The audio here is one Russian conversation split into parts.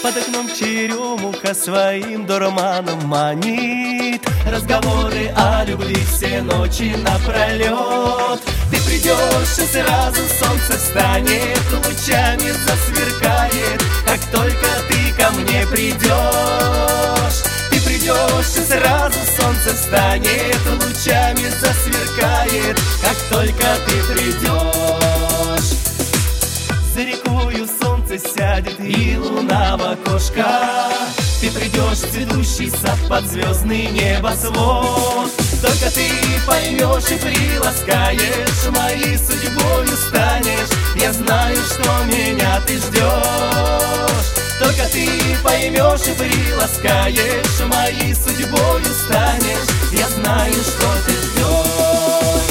Под окном черемуха своим дурманом манит. Разговоры о любви все ночи напролет. Ты придешь, и сразу солнце встанет, лучами засверкает, как только ты ко мне придешь. Ты придешь, и сразу солнце встанет, лучами засверкает, как только ты придешь. За рекою солнце сядет и луна в окошко. Ты придешь в цветущий сад под звездный небосвод. Только ты поймешь и приласкаешь, моей судьбою станешь. Я знаю, что меня ты ждешь. Только ты поймешь и приласкаешь, моей судьбою станешь. Я знаю, что ты ждешь.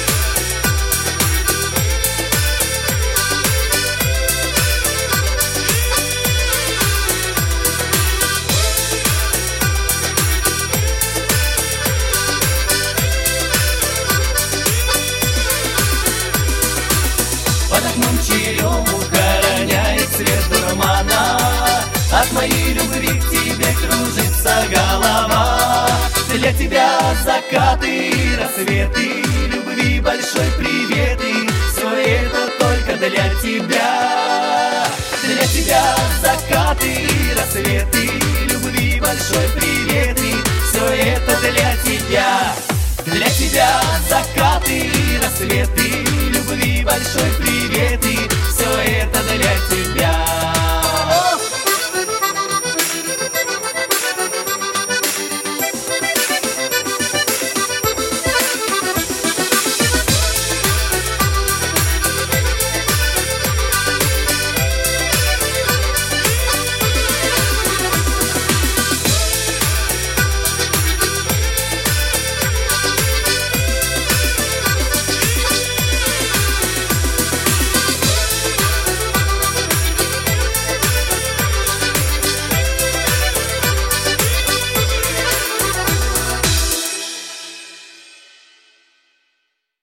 Под окном черемуха роняет свет дурмана. От моей любви к тебе кружится голова. Для тебя закаты и рассветы, любви большой привет, и все это только для тебя. Для тебя закаты и рассветы, любви большой привет, и все это для тебя. Для тебя закаты и рассветы,